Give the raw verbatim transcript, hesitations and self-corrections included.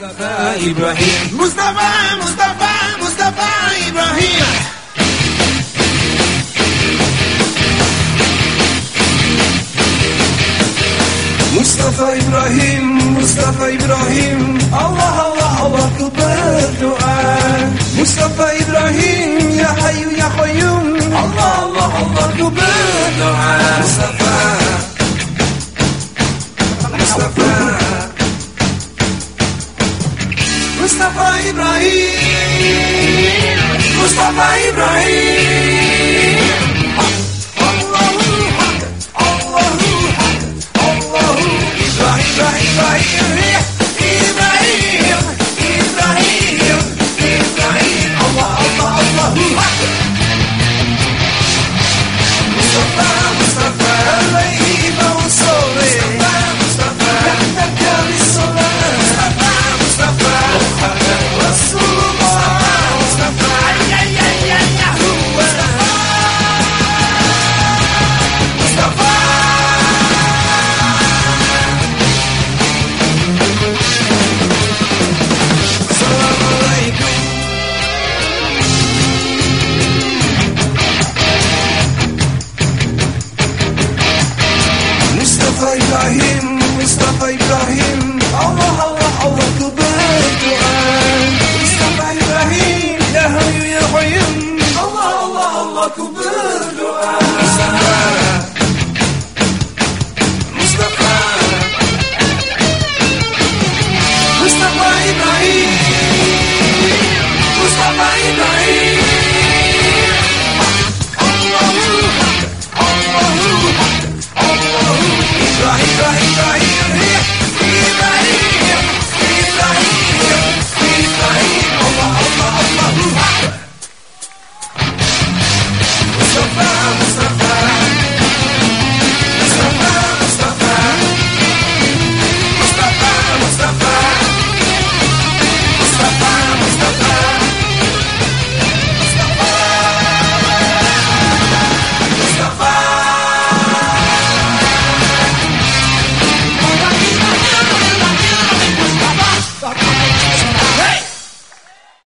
Mustafa Ibrahim, Mustafa, Mustafa, Mustafa Ibrahim. Mustafa Ibrahim, Mustafa Ibrahim, Allah Allah Allah ku berdoa. Mustafa Ibrahim, ya Hayyu ya Qayyum, Allah Allah Allah ku berdoa. Mustafa, Mustafa, Mustafa Ibrahim, Mustafa Ibrahim. Allahu Hak, Allahu Hak, Allahu Ibrahim, Ibrahim, Ibrahim.